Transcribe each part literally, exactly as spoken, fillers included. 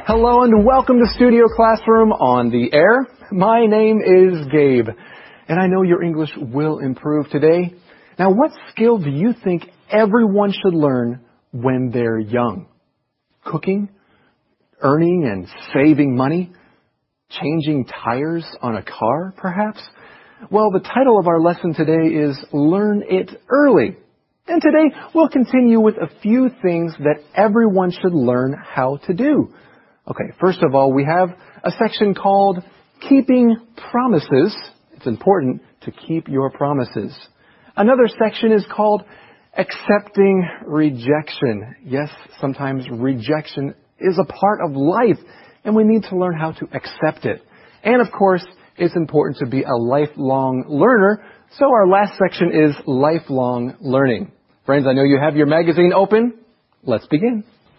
Hello and welcome to Studio Classroom on the air. My name is Gabe, and I know your English will improve today. Now, what skill do you think everyone should learn when they're young? Cooking? Earning and saving money? Changing tires on a car, perhaps? Well, the title of our lesson today is Learn It Early. And today we'll continue with a few things that everyone should learn how to do. Okay, first of all, we have a section called Keeping Promises. It's important to keep your promises. Another section is called Accepting Rejection. Yes, sometimes rejection is a part of life, and we need to learn how to accept it. And of course, it's important to be a lifelong learner, so our last section is lifelong learning. Friends, I know you have your magazine open. Let's begin.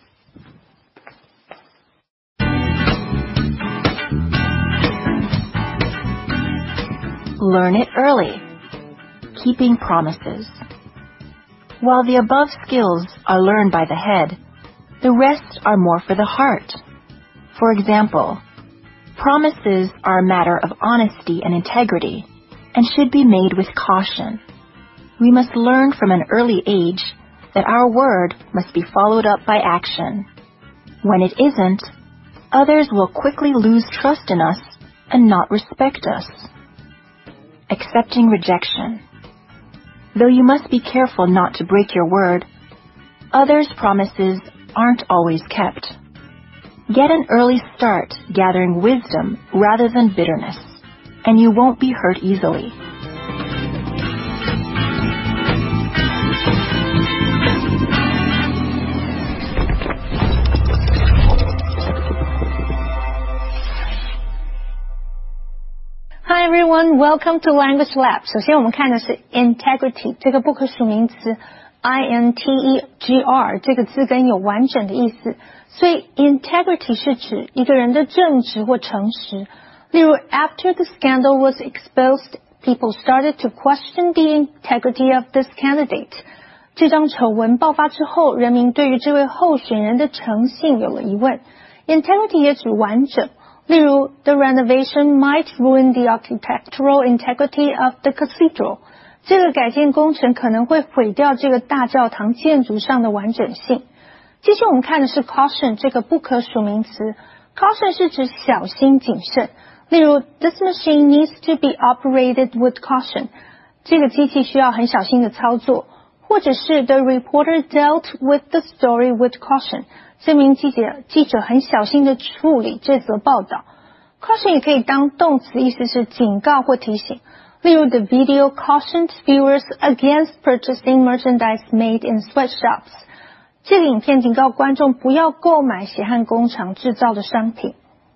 Learn it early. Keeping promises. While the above skills are learned by the head, the rest are more for the heart. For example, promises are a matter of honesty and integrity and should be made with caution. We must learn from an early age that our word must be followed up by action. When it isn't, others will quickly lose trust in us and not respect us. Accepting rejection. Though you must be careful not to break your word, others' promises aren't always kept. Get an early start gathering wisdom rather than bitterness, and you won't be hurt easily. Hi everyone, welcome to Language Lab. 首先我们看的是 integrity 这个不可数名词 I N T E G R 这个字根有完整的意思，所以 integrity 是指一个人的正直或诚实。例如 after the scandal was exposed, people started to question the integrity of this candidate. 这张丑闻爆发之后，人民对于这位候选人的诚信有了疑问。Integrity 也指完整。例如 the renovation might ruin the architectural integrity of the cathedral. 这个改建工程可能会毁掉这个大教堂建筑上的完整性。接下来我们看的是 caution 这个不可数名词。caution 是指小心谨慎。例如 this machine needs to be operated with caution. 这个机器需要很小心的操作。或者是 the reporter dealt with the story with caution. 这名记者记者很小心的处理这则报道。caution 也可以当动词，意思是警告或提醒。例如 the video cautioned viewers against purchasing merchandise made in sweatshops. 这个影片警告观众不要购买血汗工厂制造的商品。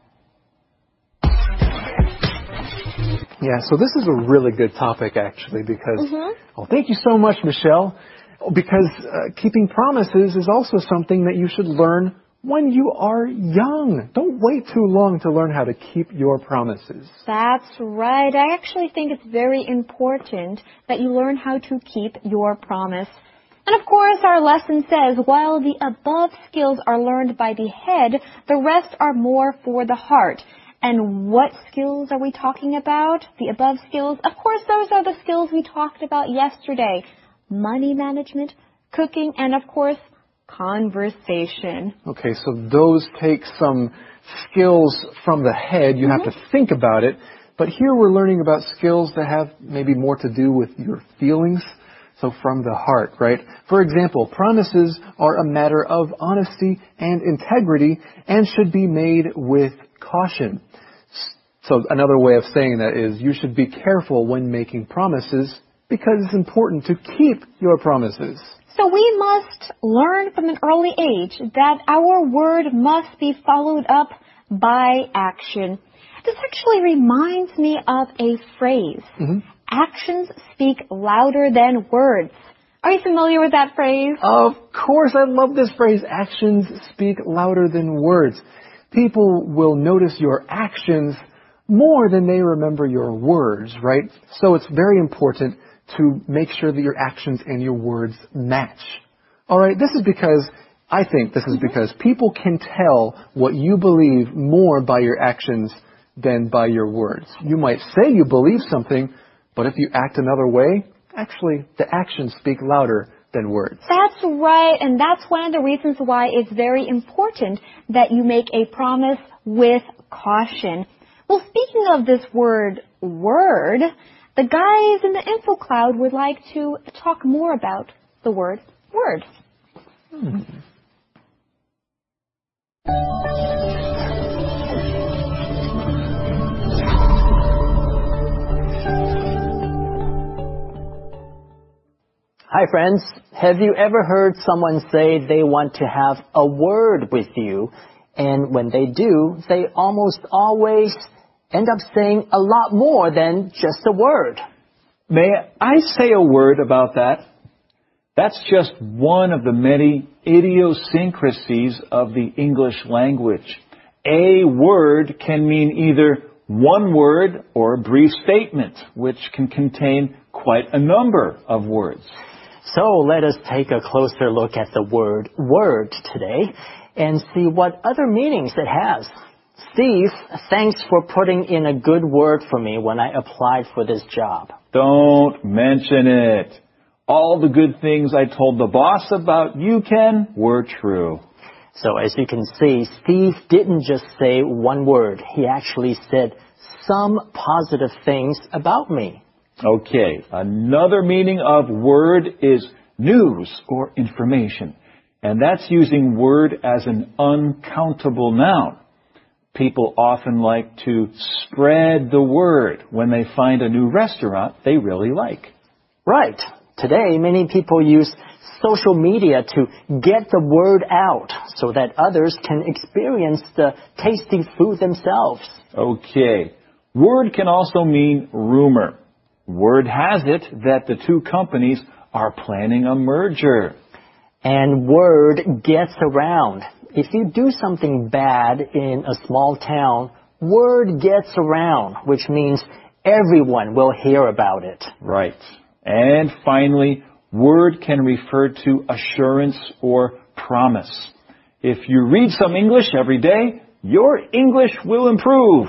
Yeah, so this is a really good topic actually because, mm-hmm. oh, thank you so much, Michelle. Because uh, keeping promises is also something that you should learn when you are young. Don't wait too long to learn how to keep your promises. That's right. I actually think it's very important that you learn how to keep your promise. And of course, our lesson says, while the above skills are learned by the head, the rest are more for the heart. And what skills are we talking about? The above skills? Of course, those are the skills we talked about yesterday. Money management, cooking, and of course, conversation. Okay, so those take some skills from the head. You mm-hmm. have to think about it. But here we're learning about skills that have maybe more to do with your feelings. So from the heart, right? For example, promises are a matter of honesty and integrity and should be made with caution. So another way of saying that is you should be careful when making promises because it's important to keep your promises. So we must learn from an early age that our word must be followed up by action. This actually reminds me of a phrase. Mm-hmm. Actions speak louder than words. Are you familiar with that phrase? Of course, I love this phrase. Actions speak louder than words. People will notice your actions more than they remember your words, right? So it's very important to make sure that your actions and your words match. All right, this is because I think this is because people can tell what you believe more by your actions than by your words. You might say you believe something, but if you act another way, actually the actions speak louder than words. That's right, and that's one of the reasons why it's very important that you make a promise with caution. Well, speaking of this word, word, the guys in the info cloud would like to talk more about the word, word. Hmm. Hi friends, have you ever heard someone say they want to have a word with you, and when they do, they almost always end up saying a lot more than just a word? May I say a word about that? That's just one of the many idiosyncrasies of the English language. A word can mean either one word or a brief statement, which can contain quite a number of words. So let us take a closer look at the word word today and see what other meanings it has. Steve, thanks for putting in a good word for me when I applied for this job. Don't mention it. All the good things I told the boss about you, Ken, were true. So as you can see, Steve didn't just say one word. He actually said some positive things about me. Okay, another meaning of word is news or information. And that's using word as an uncountable noun. People often like to spread the word when they find a new restaurant they really like. Right. Today, many people use social media to get the word out so that others can experience the tasty food themselves. Okay. Word can also mean rumor. Word has it that the two companies are planning a merger. And word gets around. If you do something bad in a small town, word gets around, which means everyone will hear about it. Right. And finally, word can refer to assurance or promise. If you read some English every day, your English will improve.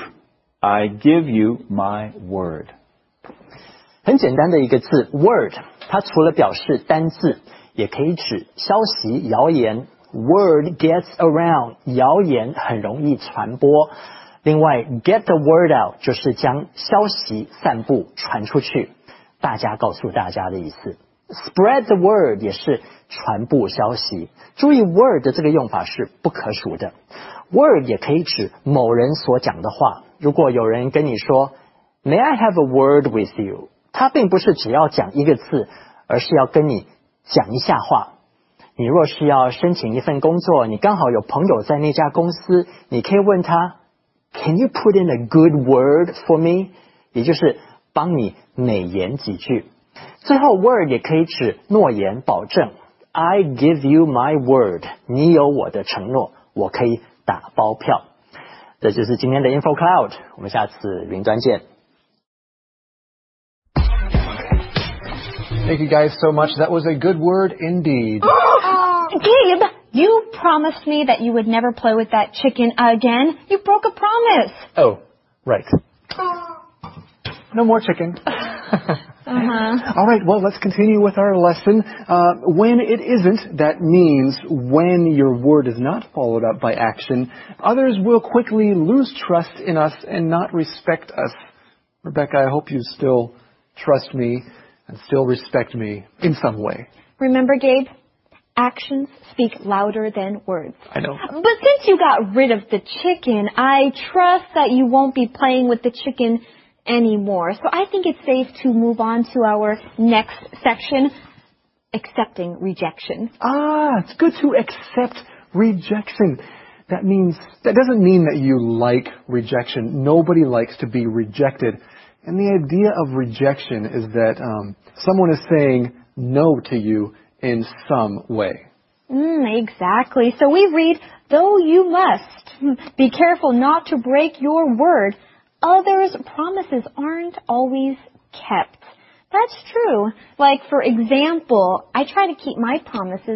I give you my word. 很简单的一个字 word， 它除了表示单字，也可以指消息、谣言。Word gets around， 谣言很容易传播。另外 get the word out 就是将消息散布传出去，大家告诉大家的意思。Spread the word 也是传播消息。注意 word 的这个用法是不可数的。Word 也可以指某人所讲的话。如果有人跟你说 May I have a word with you？他并不是只要讲一个字，而是要跟你讲一下话。你若是要申请一份工作，你刚好有朋友在那家公司，你可以问他 Can you put in a good word for me？ 也就是帮你美言几句。最后 word 也可以指诺言保证。I give you my word， 你有我的承诺，我可以打包票。这就是今天的 Info Cloud， 我们下次云端见。 Thank you guys so much. That was a good word indeed. Gabe, you promised me that you would never play with that chicken again. You broke a promise. Oh, right. No more chicken. Uh-huh. All right, well, let's continue with our lesson. Uh, when it isn't, that means when your word is not followed up by action, others will quickly lose trust in us and not respect us. Rebecca, I hope you still trust me and still respect me in some way. Remember, Gabe, actions speak louder than words. I know. But since you got rid of the chicken, I trust that you won't be playing with the chicken anymore. So I think it's safe to move on to our next section, accepting rejection. Ah, it's good to accept rejection. That means, that doesn't mean that you like rejection. Nobody likes to be rejected. And the idea of rejection is that um, someone is saying no to you in some way. Mm, exactly. So we read, though you must be careful not to break your word, others' promises aren't always kept. That's true. Like, for example, I try to keep my promises,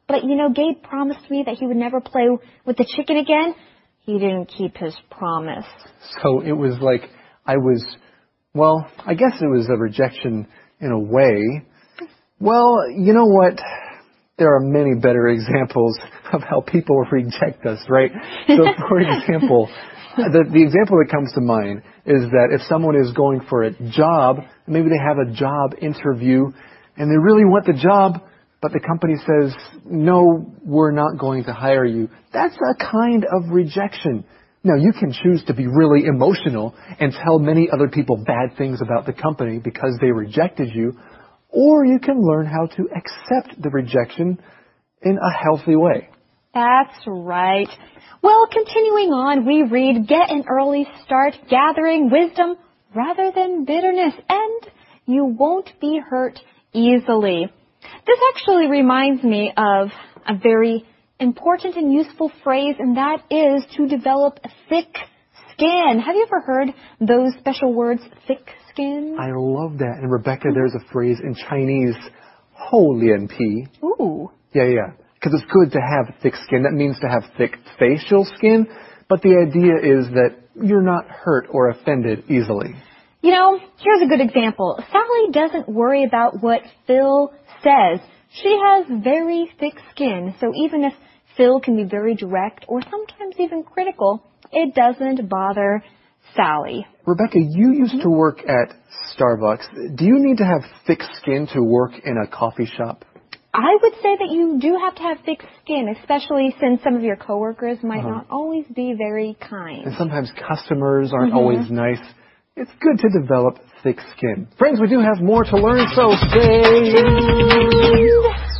But, you know, Gabe promised me that he would never play with the chicken again. He didn't keep his promise. So it was like I was, well, I guess it was a rejection in a way. Well, you know what? There are many better examples of how people reject us, right? So, for example, the, the example that comes to mind is that if someone is going for a job, maybe they have a job interview and they really want the job, but the company says, no, we're not going to hire you. That's a kind of rejection. Now, you can choose to be really emotional and tell many other people bad things about the company because they rejected you, or you can learn how to accept the rejection in a healthy way. That's right. Well, continuing on, we read, get an early start gathering wisdom rather than bitterness, and you won't be hurt easily. This actually reminds me of a very important and useful phrase, and that is to develop thick skin. Have you ever heard those special words, thick skin? I love that. And Rebecca, there's a phrase in Chinese, hou lian pi. Ooh. Yeah, yeah. Because it's good to have thick skin. That means to have thick facial skin. But the idea is that you're not hurt or offended easily. You know, here's a good example. Sally doesn't worry about what Phil says. She has very thick skin, so even if Phil can be very direct or sometimes even critical, it doesn't bother Sally. Rebecca, you used to work at Starbucks. Do you need to have thick skin to work in a coffee shop? I would say that you do have to have thick skin, especially since some of your coworkers might uh-huh. not always be very kind. And sometimes customers aren't mm-hmm. always nice. It's good to develop thick skin. Friends, we do have more to learn, so stay tuned.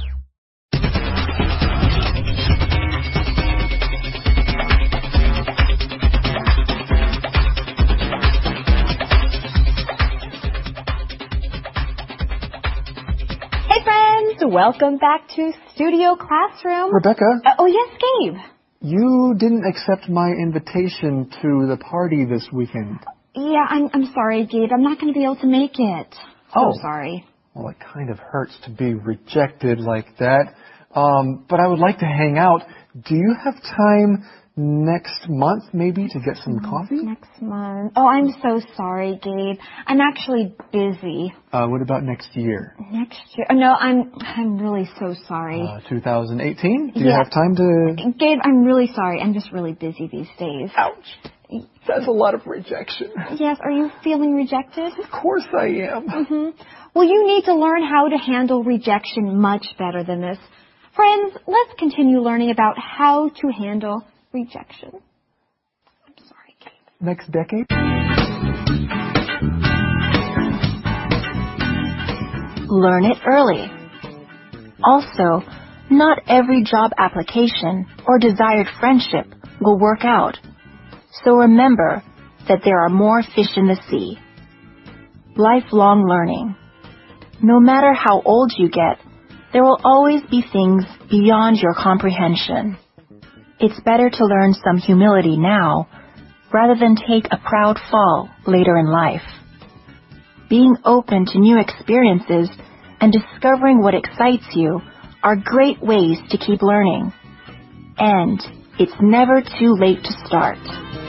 Hey friends, welcome back to Studio Classroom. Rebecca. Uh, oh yes, Gabe. You didn't accept my invitation to the party this weekend. Yeah, I'm I'm sorry, Gabe. I'm not going to be able to make it. Oh, so sorry. Well, it kind of hurts to be rejected like that. Um, but I would like to hang out. Do you have time next month, maybe, to get some coffee? Next month. Oh, I'm so sorry, Gabe. I'm actually busy. Uh, what about next year? Next year? Oh, no, I'm I'm really so sorry. Uh, twenty eighteen? Do yeah. you have time to... Gabe, I'm really sorry. I'm just really busy these days. Ouch. That's a lot of rejection. Yes, are you feeling rejected? Of course I am. Mm-hmm. Well, you need to learn how to handle rejection much better than this. Friends, let's continue learning about how to handle rejection. I'm sorry, Gabe. Next decade? Learn it early. Also, not every job application or desired friendship will work out. So remember that there are more fish in the sea. Lifelong learning. No matter how old you get, there will always be things beyond your comprehension. It's better to learn some humility now rather than take a proud fall later in life. Being open to new experiences and discovering what excites you are great ways to keep learning. And it's never too late to start.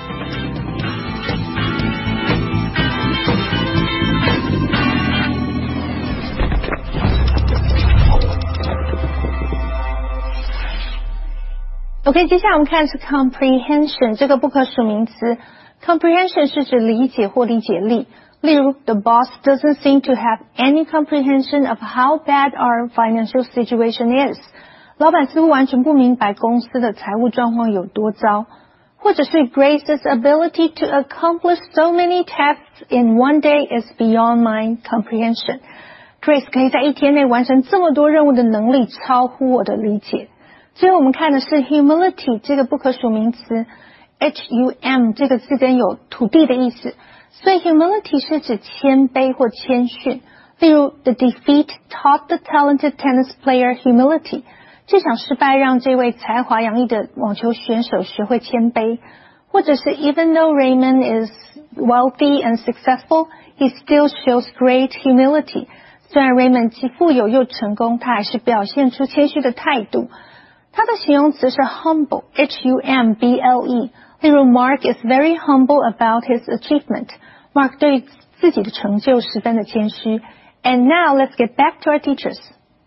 OK， 接下来我们看的是 comprehension 这个不可数名词。comprehension 是指理解或理解力。例如 ，the boss doesn't seem to have any comprehension of how bad our financial situation is。老板似乎完全不明白公司的财务状况有多糟。或者是 Grace's ability to accomplish so many tasks in one day is beyond my comprehension。Grace 可以在一天内完成这么多任务的能力超乎我的理解。最后我们看的是 humility 这个不可数名词 H U M 这个字根有土地的意思，所以 humility 是指谦卑或谦逊。例如 The defeat taught the talented tennis player humility， 这场失败让这位才华洋溢的网球选手学会谦卑。或者是 Even though Raymond is wealthy and successful, he still shows great humility。虽然 Raymond既富有又成功，他还是表现出谦虚的态度。 它的形容词是 humble, H U M B L E. 例如 Mark is very humble about his achievement. Mark 对自己的成就十分的谦虚。And now let's get back to our teachers.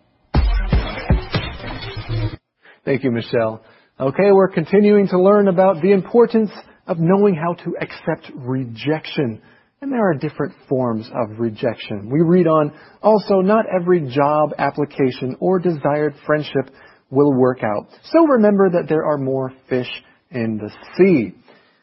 Thank you, Michelle. Okay, we're continuing to learn about the importance of knowing how to accept rejection. And there are different forms of rejection. We read on, also, not every job application or desired friendship will work out. So remember that there are more fish in the sea.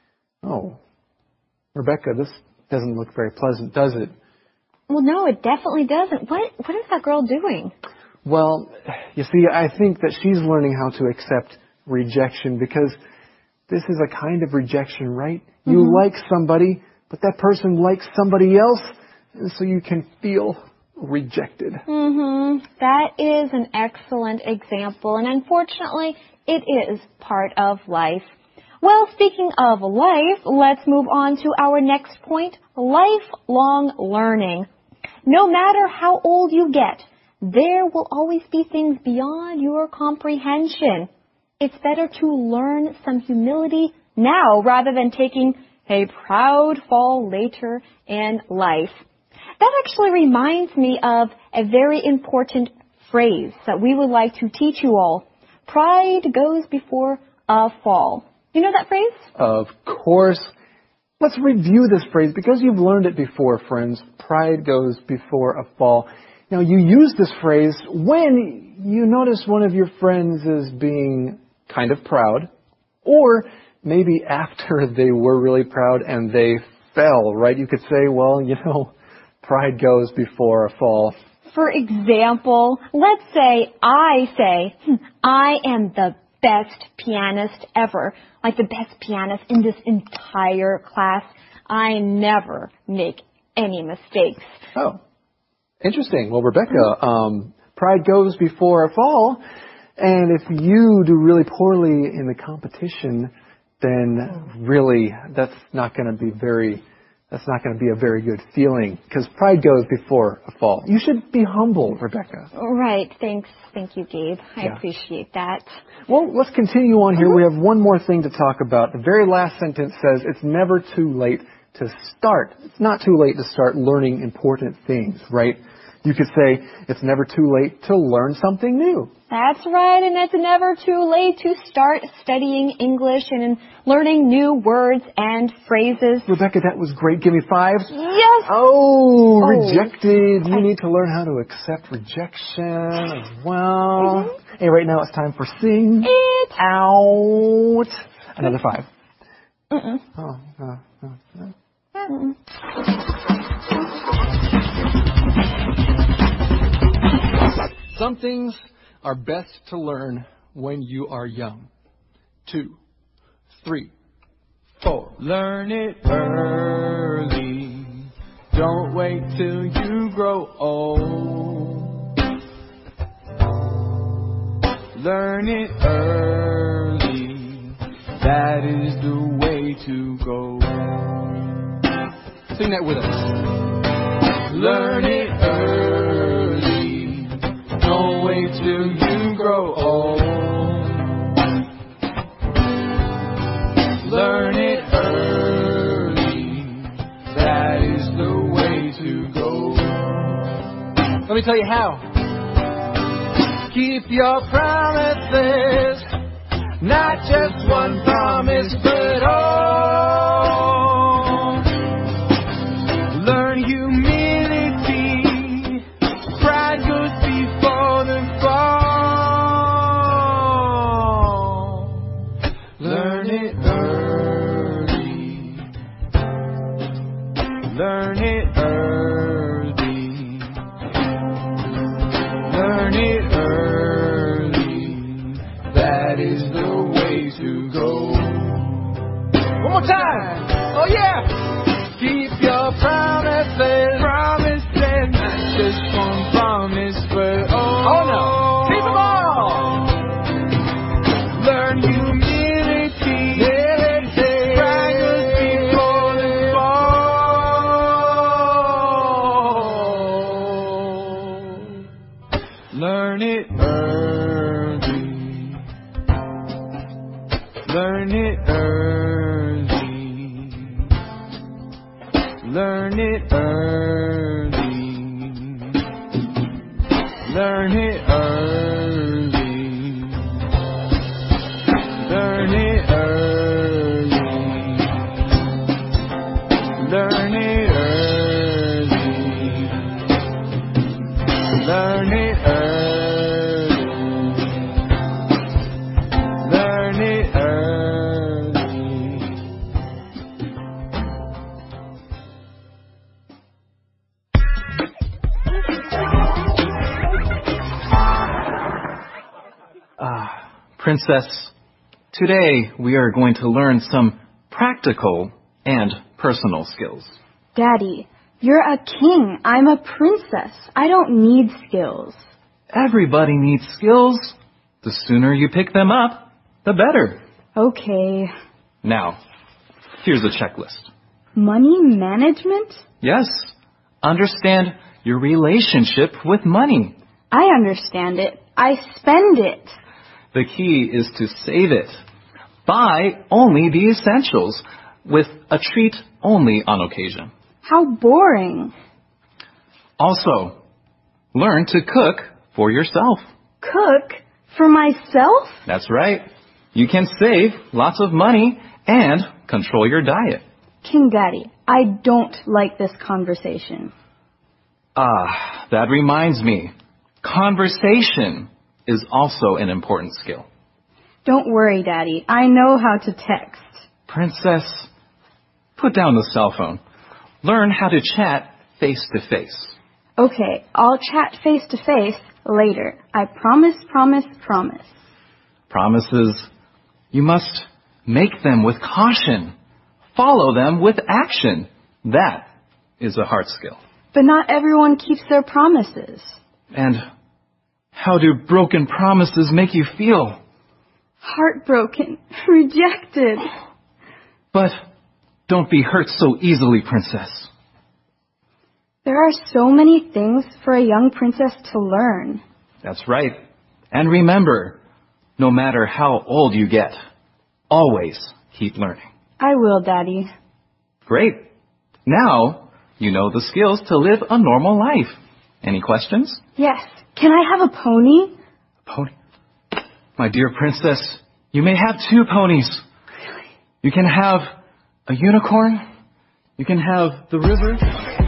Oh, Rebecca, this doesn't look very pleasant, does it? Well, no, it definitely doesn't. What What is that girl doing? Well, you see, I think that she's learning how to accept rejection because this is a kind of rejection, right? Mm-hmm. You like somebody, but that person likes somebody else, and so you can feel rejected. Mm-hmm. That is an excellent example, and unfortunately, it is part of life. Well, speaking of life, let's move on to our next point, lifelong learning. No matter how old you get, there will always be things beyond your comprehension. It's better to learn some humility now rather than taking a proud fall later in life. That actually reminds me of a very important phrase that we would like to teach you all. Pride goes before a fall. You know that phrase? Of course. Let's review this phrase because you've learned it before, friends. Pride goes before a fall. Now, you use this phrase when you notice one of your friends is being kind of proud, or maybe after they were really proud and they fell, right? You could say, well, you know, pride goes before a fall. For example, let's say I say, I am the best pianist ever, like the best pianist in this entire class. I never make any mistakes. Oh, interesting. Well, Rebecca, um, pride goes before a fall, and if you do really poorly in the competition, then really that's not going to be very That's not going to be a very good feeling because pride goes before a fall. You should be humble, Rebecca. Right. Thanks. Thank you, Gabe. I yeah. appreciate that. Well, let's continue on here. Mm-hmm. We have one more thing to talk about. The very last sentence says it's never too late to start. It's not too late to start learning important things, right? You could say it's never too late to learn something new. That's right, and it's never too late to start studying English and learning new words and phrases. Rebecca, that was great. Give me fives. Yes. Oh, oh. Rejected. You I... need to learn how to accept rejection as well. Mm-hmm. Hey, right now it's time for sing it out. Another five. Mm-mm. Oh, uh, uh, uh. Mm-mm. Some things are best to learn when you are young. Two, three, four. Learn it early. Don't wait till you grow old. Learn it early. That is the way to go. Sing that with us. Learn it early. Don't wait till you grow old. Learn it early. That is the way to go. Let me tell you how. Keep your promises. Not just one promise, but all. Learn humility. Pride goes before the fall. Learn it early. Learn it early. Learn it early. That is the way to go. One more time. Oh yeah. Keep your promises. Promises. Not just one promise, but all. Oh no. Keep them all. Learn humility. Pride goes before the fall. Learn it early. Learn it early. Learn it early. Learn it early. Learn it early. Learn it early. Learn it early. Ah, Princess, today we are going to learn some practical and personal skills. Daddy, you're a king. I'm a princess. I don't need skills. Everybody needs skills. The sooner you pick them up, the better. Okay. Now, here's a checklist. Money management? Yes, understand your relationship with money. I understand it. I spend it. The key is to save it. Buy only the essentials, with a treat only on occasion. How boring. Also, learn to cook for yourself. Cook? For myself? That's right. You can save lots of money and control your diet. King Daddy, I don't like this conversation. Ah, that reminds me. Conversation is also an important skill. Don't worry, Daddy. I know how to text. Princess, put down the cell phone. Learn how to chat face to face. Okay, I'll chat face to face later. I promise, promise, promise. Promises, you must make them with caution. Follow them with action. That is a hard skill. But not everyone keeps their promises. And how do broken promises make you feel? Heartbroken. Rejected. But don't be hurt so easily, Princess. There are so many things for a young princess to learn. That's right. And remember, no matter how old you get, always keep learning. I will, Daddy. Great. Now you know the skills to live a normal life. Any questions? Yes. Can I have a pony? Pony? My dear princess, you may have two ponies. Really? You can have a unicorn. You can have the river.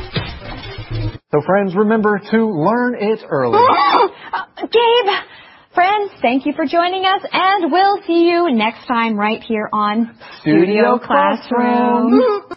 So friends, remember to learn it early. uh, Gabe, friends, thank you for joining us, and we'll see you next time right here on Studio Classroom.